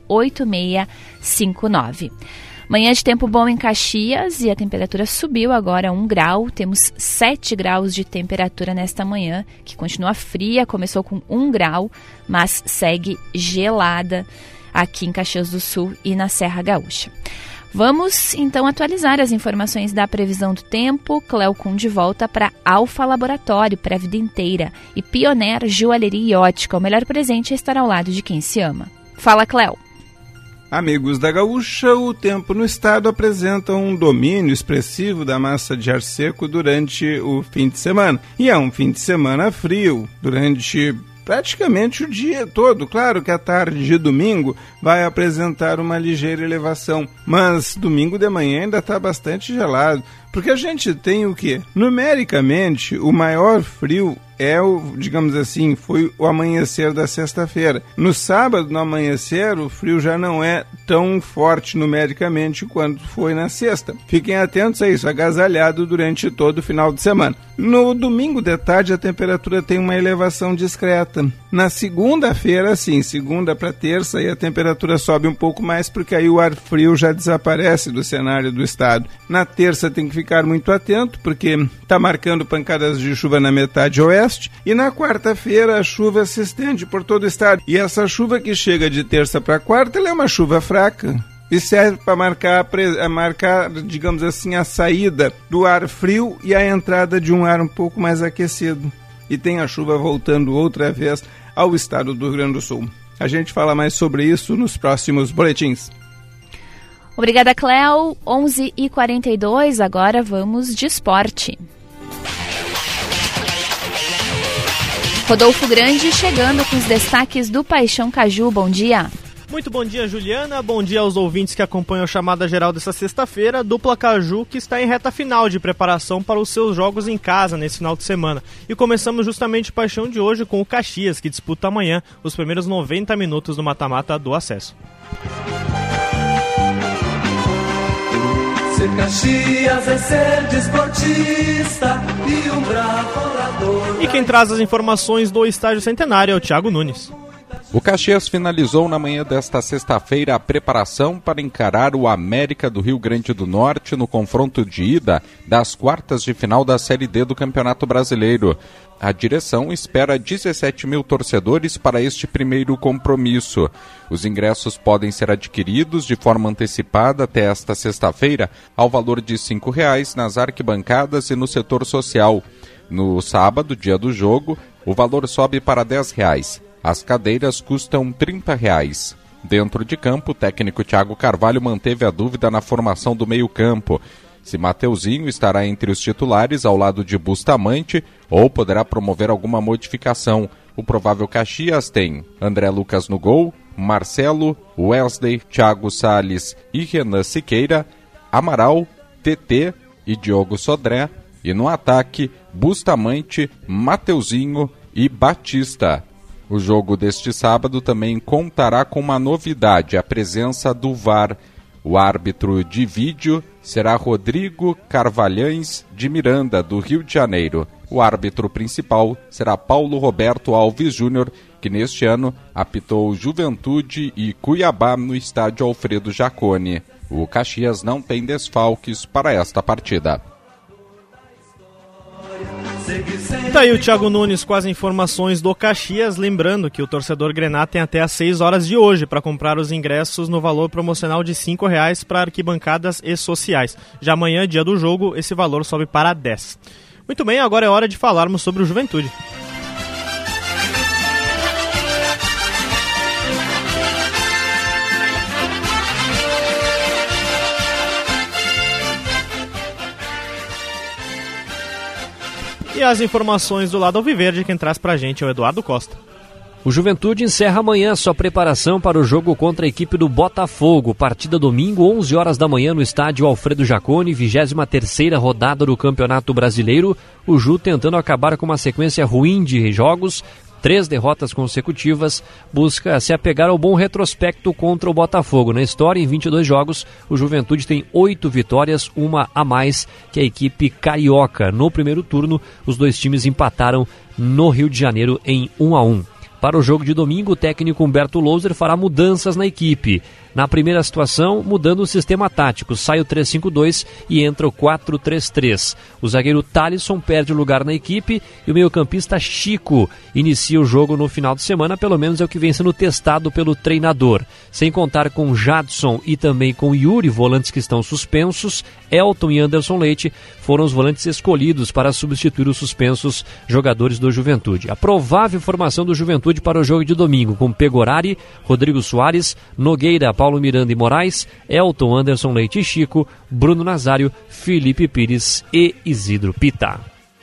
8659. Manhã de tempo bom em Caxias e a temperatura subiu agora 1 grau. Temos 7 graus de temperatura nesta manhã, que continua fria, começou com 1 grau, mas segue gelada aqui em Caxias do Sul e na Serra Gaúcha. Vamos, então, atualizar as informações da previsão do tempo. Cléo Kuhn de volta para Alfa Laboratório, para a vida inteira. E Pioneer Joalheria e Ótica, o melhor presente é estar ao lado de quem se ama. Fala, Cléo. Amigos da Gaúcha, o tempo no estado apresenta um domínio expressivo da massa de ar seco durante o fim de semana. E é um fim de semana frio, durante praticamente o dia todo. Claro que a tarde de domingo vai apresentar uma ligeira elevação, mas domingo de manhã ainda está bastante gelado, porque a gente tem o quê? Numericamente, o maior frio digamos assim, foi o amanhecer da sexta-feira. No sábado, no amanhecer, o frio já não é tão forte numericamente quanto foi na sexta. Fiquem atentos a isso, agasalhado durante todo o final de semana. No domingo de tarde, a temperatura tem uma elevação discreta. Na segunda-feira, sim, segunda para terça, aí a temperatura sobe um pouco mais, porque aí o ar frio já desaparece do cenário do estado. Na terça tem que ficar muito atento, porque está marcando pancadas de chuva na metade oeste, e na quarta-feira a chuva se estende por todo o estado. E essa chuva que chega de terça para quarta, ela é uma chuva fraca e serve para marcar, digamos assim, a saída do ar frio e a entrada de um ar um pouco mais aquecido. E tem a chuva voltando outra vez ao estado do Rio Grande do Sul. A gente fala mais sobre isso nos próximos boletins. Obrigada, Cléo. 11h42, agora vamos de esporte. Rodolfo Grande chegando com os destaques do Paixão Caju. Bom dia. Muito bom dia, Juliana. Bom dia aos ouvintes que acompanham a chamada geral dessa sexta-feira. Dupla Caju que está em reta final de preparação para os seus jogos em casa nesse final de semana. E começamos justamente o Paixão de hoje com o Caxias, que disputa amanhã os primeiros 90 minutos do mata-mata do acesso. Ser Caxias é ser desportista e um bravo orador. E quem traz as informações do Estádio Centenário é o Thiago Nunes. O Caxias finalizou na manhã desta sexta-feira a preparação para encarar o América do Rio Grande do Norte no confronto de ida das quartas de final da Série D do Campeonato Brasileiro. A direção espera 17 mil torcedores para este primeiro compromisso. Os ingressos podem ser adquiridos de forma antecipada até esta sexta-feira ao valor de R$ 5,00 nas arquibancadas e no setor social. No sábado, dia do jogo, o valor sobe para R$ 10,00. As cadeiras custam R$ 30,00. Dentro de campo, o técnico Thiago Carvalho manteve a dúvida na formação do meio-campo. Se Mateuzinho estará entre os titulares ao lado de Bustamante ou poderá promover alguma modificação. O provável Caxias tem André Lucas no gol, Marcelo, Wesley, Thiago Salles e Renan Siqueira, Amaral, TT e Diogo Sodré. E no ataque, Bustamante, Mateuzinho e Batista. O jogo deste sábado também contará com uma novidade, a presença do VAR. O árbitro de vídeo será Rodrigo Carvalhães de Miranda, do Rio de Janeiro. O árbitro principal será Paulo Roberto Alves Júnior, que neste ano apitou Juventude e Cuiabá no estádio Alfredo Jaconi. O Caxias não tem desfalques para esta partida. Tá aí o Thiago Nunes com as informações do Caxias, lembrando que o torcedor grená tem até às 6 horas de hoje para comprar os ingressos no valor promocional de R$ 5,00 para arquibancadas e sociais. Já amanhã, dia do jogo, esse valor sobe para 10. Muito bem, agora é hora de falarmos sobre o Juventude. E as informações do lado alviverde, quem traz pra gente é o Eduardo Costa. O Juventude encerra amanhã sua preparação para o jogo contra a equipe do Botafogo. Partida domingo, 11 horas da manhã, no estádio Alfredo Jaconi, 23ª rodada do Campeonato Brasileiro. O Ju tentando acabar com uma sequência ruim de jogos, 3 derrotas consecutivas, busca se apegar ao bom retrospecto contra o Botafogo. Na história, em 22 jogos, o Juventude tem 8 vitórias, uma a mais que a equipe carioca. No primeiro turno, os dois times empataram no Rio de Janeiro em 1-1. Para o jogo de domingo, o técnico Humberto Louser fará mudanças na equipe. Na primeira situação, mudando o sistema tático, sai o 3-5-2 e entra o 4-3-3. O zagueiro Thalisson perde lugar na equipe e o meio-campista Chico inicia o jogo no final de semana, pelo menos é o que vem sendo testado pelo treinador. Sem contar com Jadson e também com Yuri, volantes que estão suspensos, Elton e Anderson Leite foram os volantes escolhidos para substituir os suspensos jogadores do Juventude. A provável formação do Juventude para o jogo de domingo, com Pegorari, Rodrigo Soares, Nogueira, Paulo Miranda e Moraes, Elton, Anderson Leite e Chico, Bruno Nazário, Felipe Pires e Isidro Pita.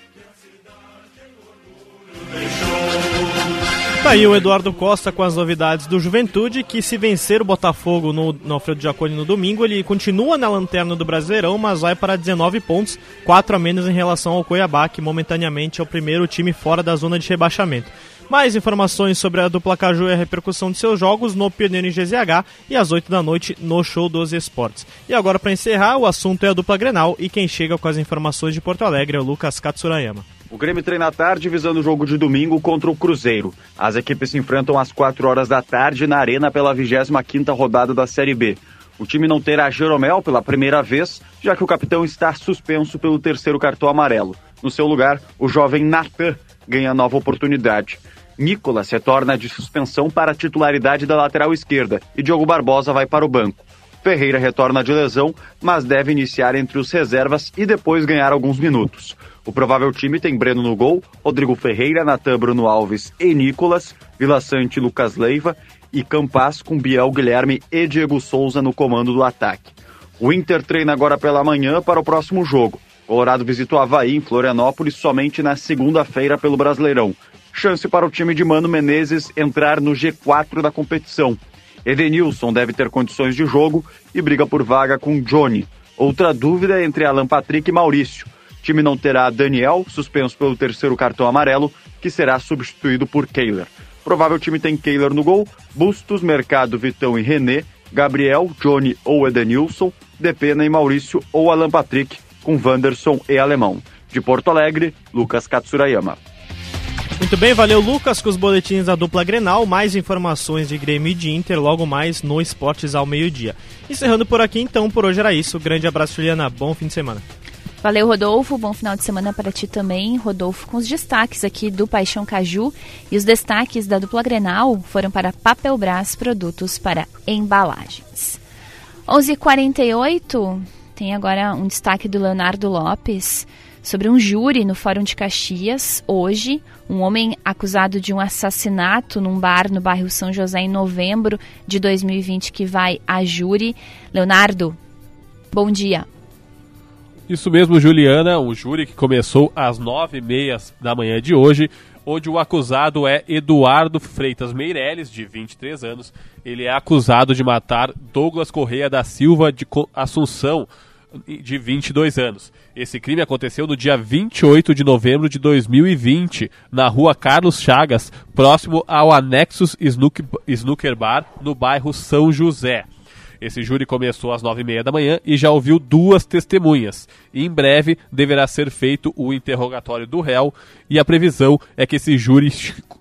Tá aí o Eduardo Costa com as novidades do Juventude, que se vencer o Botafogo no Alfredo Jaconi no domingo, ele continua na lanterna do Brasileirão, mas vai para 19 pontos, 4 a menos em relação ao Cuiabá, que momentaneamente é o primeiro time fora da zona de rebaixamento. Mais informações sobre a dupla Caju e a repercussão de seus jogos no Pioneiro em GZH e às 8 da noite no Show dos Esportes. E agora, para encerrar, o assunto é a dupla Grenal e quem chega com as informações de Porto Alegre é o Lucas Katsurayama. O Grêmio treina à tarde visando o jogo de domingo contra o Cruzeiro. As equipes se enfrentam às 4 horas da tarde na Arena pela 25ª rodada da Série B. O time não terá Jeromel pela primeira vez, já que o capitão está suspenso pelo 3º cartão amarelo. No seu lugar, o jovem Natan ganha nova oportunidade. Nicolas retorna de suspensão para a titularidade da lateral esquerda e Diogo Barbosa vai para o banco. Ferreira retorna de lesão, mas deve iniciar entre os reservas e depois ganhar alguns minutos. O provável time tem Breno no gol, Rodrigo Ferreira, Natan, Bruno Alves e Nicolas, Vila Sante, Lucas Leiva e Campas com Biel, Guilherme e Diego Souza no comando do ataque. O Inter treina agora pela manhã para o próximo jogo. Colorado visita o Avaí em Florianópolis somente na segunda-feira pelo Brasileirão. Chance para o time de Mano Menezes entrar no G4 da competição. Edenilson deve ter condições de jogo e briga por vaga com Johnny. Outra dúvida é entre Alan Patrick e Maurício. O time não terá Daniel, suspenso pelo 3º cartão amarelo, que será substituído por Kehler. Provável time tem Kehler no gol, Bustos, Mercado, Vitão e René, Gabriel, Johnny ou Edenilson, Depena e Maurício ou Alan Patrick, com Wanderson e Alemão. De Porto Alegre, Lucas Katsurayama. Muito bem, valeu Lucas com os boletins da dupla Grenal, mais informações de Grêmio e de Inter logo mais no Esportes ao meio-dia. Encerrando por aqui então, por hoje era isso. Grande abraço, Juliana, bom fim de semana. Valeu, Rodolfo, bom final de semana para ti também. Rodolfo com os destaques aqui do Paixão Caju, e os destaques da dupla Grenal foram para Papelbras, produtos para embalagens. 11h48, tem agora um destaque do Leonardo Lopes sobre um júri no Fórum de Caxias. Hoje, um homem acusado de um assassinato num bar no bairro São José em novembro de 2020 que vai a júri. Leonardo, bom dia. Isso mesmo, Juliana, o júri que começou às 9h30 da manhã de hoje, onde o acusado é Eduardo Freitas Meirelles, de 23 anos. Ele é acusado de matar Douglas Correia da Silva de Assunção, de 22 anos. Esse crime aconteceu no dia 28 de novembro de 2020, na rua Carlos Chagas, próximo ao Anexus Snooker Bar, no bairro São José. Esse júri começou às 9h30 da manhã e já ouviu 2 testemunhas. E em breve deverá ser feito o interrogatório do réu, e a previsão é que esse júri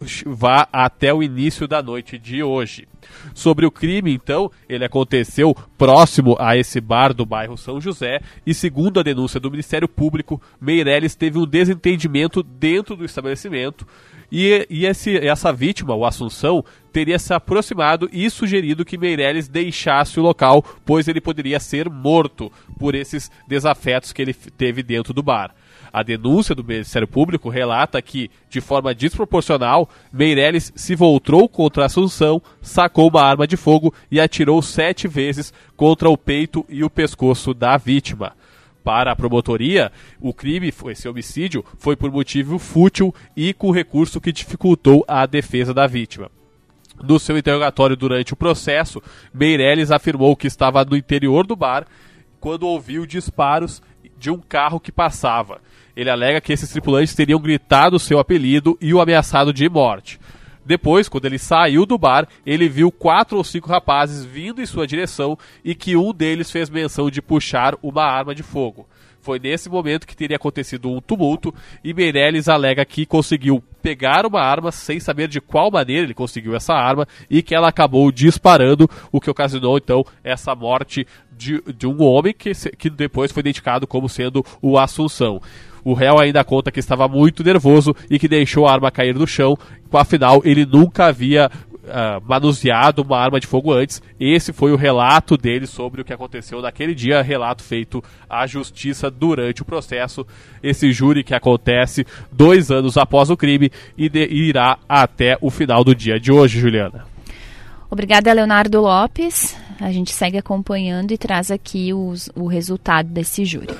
vá até o início da noite de hoje. Sobre o crime, então, ele aconteceu próximo a esse bar do bairro São José e, segundo a denúncia do Ministério Público, Meirelles teve um desentendimento dentro do estabelecimento e essa vítima, o Assunção, teria se aproximado e sugerido que Meirelles deixasse o local, pois ele poderia ser morto por esses desafetos que ele teve dentro do bar. A denúncia do Ministério Público relata que, de forma desproporcional, Meirelles se voltou contra Assunção, sacou uma arma de fogo e atirou 7 vezes contra o peito e o pescoço da vítima. Para a promotoria, o crime, esse homicídio, foi por motivo fútil e com recurso que dificultou a defesa da vítima. No seu interrogatório durante o processo, Meirelles afirmou que estava no interior do bar quando ouviu disparos de um carro que passava. Ele alega que esses tripulantes teriam gritado seu apelido e o ameaçado de morte. Depois, quando ele saiu do bar, ele viu 4 ou 5 rapazes vindo em sua direção e que um deles fez menção de puxar uma arma de fogo. Foi nesse momento que teria acontecido um tumulto e Meirelles alega que conseguiu pegar uma arma sem saber de qual maneira ele conseguiu essa arma e que ela acabou disparando, o que ocasionou então essa morte de um homem que depois foi identificado como sendo o Assunção. O réu ainda conta que estava muito nervoso e que deixou a arma cair no chão, afinal ele nunca havia manuseado uma arma de fogo antes. Esse foi o relato dele sobre o que aconteceu naquele dia, relato feito à justiça durante o processo. Esse júri que acontece 2 anos após o crime e irá até o final do dia de hoje, Juliana. Obrigada, Leonardo Lopes. A gente segue acompanhando e traz aqui o resultado desse júri.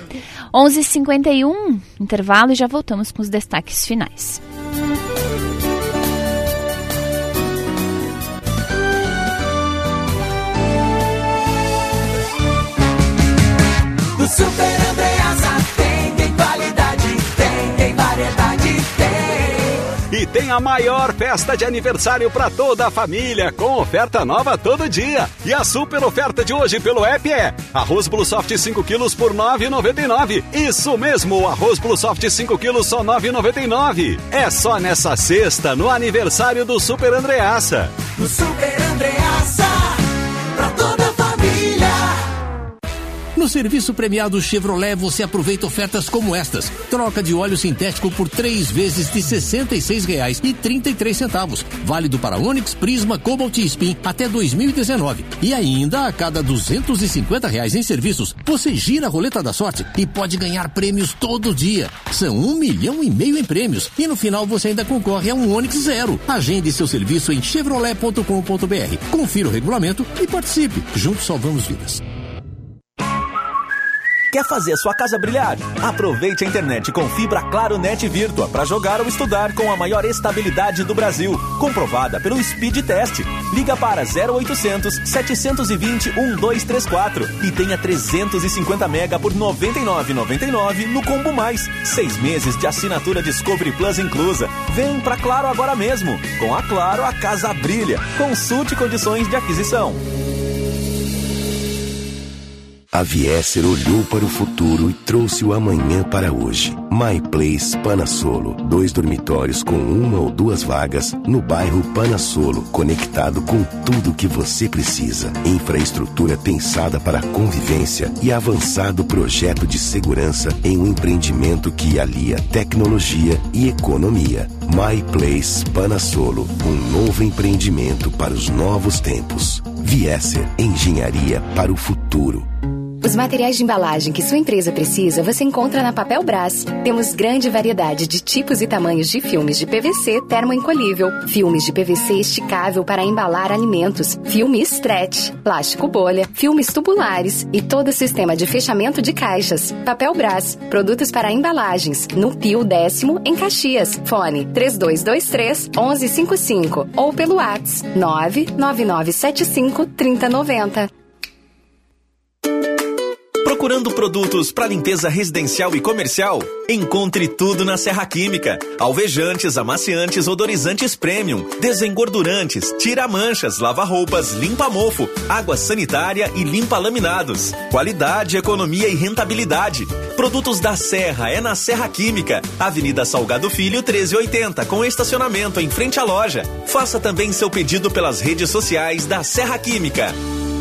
11h51, intervalo, e já voltamos com os destaques finais. Do Super Andreasa tem qualidade, tem variedade, tem. E tem a maior festa de aniversário para toda a família, com oferta nova todo dia. E a super oferta de hoje pelo app é arroz Blue Soft 5 quilos por R$ 9,99. Isso mesmo, arroz Blue Soft 5 quilos só R$ 9,99. É só nessa sexta, no aniversário do Super Andreasa. Do Super Andreasa, pra toda a família. No serviço premiado Chevrolet você aproveita ofertas como estas. Troca de óleo sintético por 3 vezes de R$ 66,33. Válido para Onix, Prisma, Cobalt e Spin até 2019. E ainda, a cada R$ 250 em serviços, você gira a roleta da sorte e pode ganhar prêmios todo dia. São 1,5 milhão em prêmios. E no final você ainda concorre a um Onix Zero. Agende seu serviço em chevrolet.com.br. Confira o regulamento e participe. Juntos salvamos vidas. Quer fazer sua casa brilhar? Aproveite a internet com fibra Claro Net Virtua para jogar ou estudar com a maior estabilidade do Brasil, comprovada pelo Speed Test. Liga para 0800 720 1234 e tenha 350 mega por R$ 99,99 no Combo Mais. 6 meses de assinatura Discovery Plus inclusa. Vem pra Claro agora mesmo. Com a Claro, a casa brilha. Consulte condições de aquisição. A Viesser olhou para o futuro e trouxe o amanhã para hoje. My Place Panassolo. 2 dormitórios com 1 ou 2 vagas no bairro Panassolo, conectado com tudo que você precisa. Infraestrutura pensada para a convivência e avançado projeto de segurança em um empreendimento que alia tecnologia e economia. My Place Panassolo. Um novo empreendimento para os novos tempos. Viesser. Engenharia para o futuro. Os materiais de embalagem que sua empresa precisa você encontra na Papel Brás. Temos grande variedade de tipos e tamanhos de filmes de PVC termoencolhível, filmes de PVC esticável para embalar alimentos, filme stretch, plástico bolha, filmes tubulares e todo o sistema de fechamento de caixas. Papel Brás, produtos para embalagens, no Pio 10º, em Caxias. Fone 3223-1155 ou pelo WhatsApp 99975-3090. Procurando produtos para limpeza residencial e comercial? Encontre tudo na Serra Química. Alvejantes, amaciantes, odorizantes premium, desengordurantes, tira-manchas, lava-roupas, limpa-mofo, água sanitária e limpa-laminados. Qualidade, economia e rentabilidade. Produtos da Serra é na Serra Química. Avenida Salgado Filho 1380, com estacionamento em frente à loja. Faça também seu pedido pelas redes sociais da Serra Química.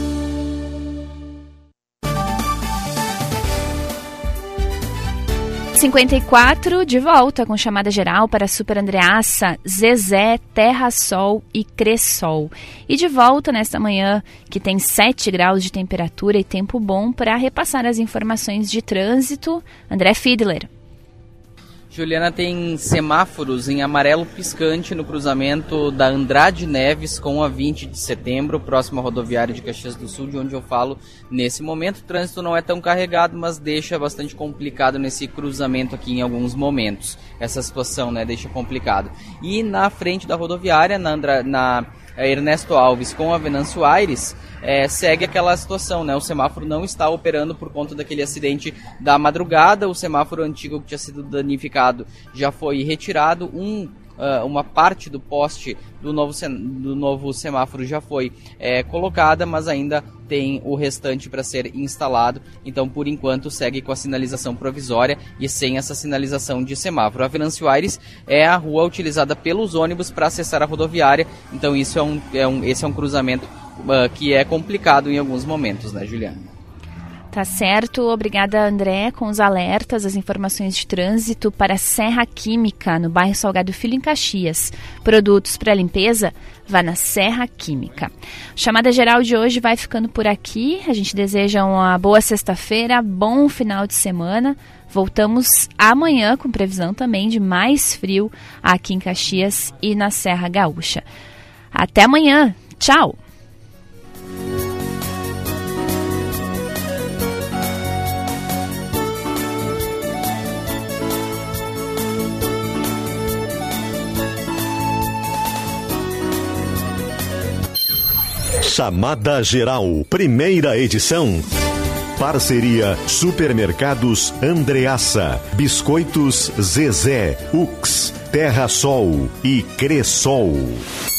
54, de volta com chamada geral para Super Andreassa, Zezé, Terra Sol e Cressol. E de volta nesta manhã, que tem 7 graus de temperatura e tempo bom, para repassar as informações de trânsito, André Fiedler. Juliana, tem semáforos em amarelo piscante no cruzamento da Andrade Neves com a 20 de setembro, próximo à rodoviária de Caxias do Sul, de onde eu falo nesse momento. O trânsito não é tão carregado, mas deixa bastante complicado nesse cruzamento aqui em alguns momentos. Essa situação, né, deixa complicado. E na frente da rodoviária, na Ernesto Alves com a Venâncio Aires, segue aquela situação, né? O semáforo não está operando por conta daquele acidente da madrugada. O semáforo antigo que tinha sido danificado já foi retirado. Uma parte do poste do novo semáforo já foi colocada, mas ainda tem o restante para ser instalado. Então, por enquanto, segue com a sinalização provisória e sem essa sinalização de semáforo. A Venâncio Aires é a rua utilizada pelos ônibus para acessar a rodoviária. Então, esse é um cruzamento que é complicado em alguns momentos, né, Juliana? Tá certo, obrigada André com os alertas, as informações de trânsito para Serra Química, no bairro Salgado Filho, em Caxias. Produtos para limpeza, vá na Serra Química. Chamada geral de hoje vai ficando por aqui, a gente deseja uma boa sexta-feira, bom final de semana. Voltamos amanhã com previsão também de mais frio aqui em Caxias e na Serra Gaúcha. Até amanhã, tchau! Chamada Geral, primeira edição. Parceria Supermercados Andreassa, Biscoitos Zezé, Ux, Terra Sol e Cressol.